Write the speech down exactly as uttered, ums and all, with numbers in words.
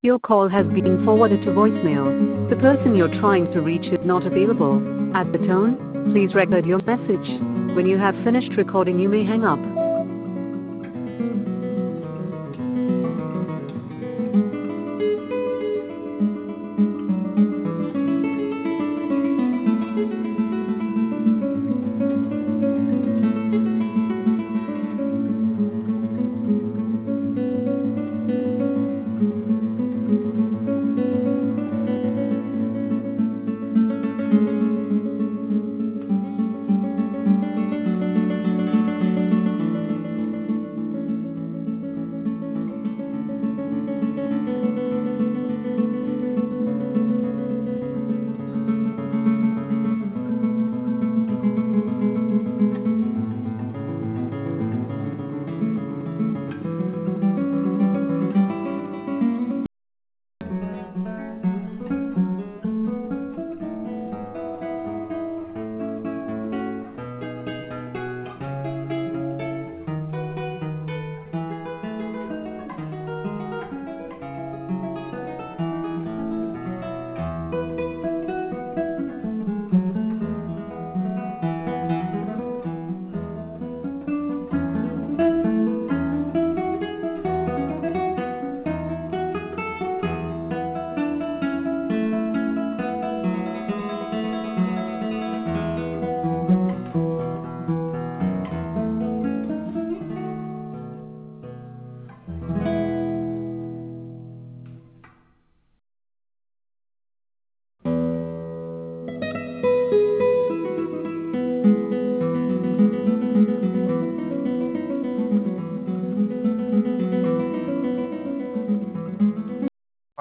Your call has been forwarded to voicemail. The person you're trying to reach is not available. At the tone, please record your message. When you have finished recording, you may hang up.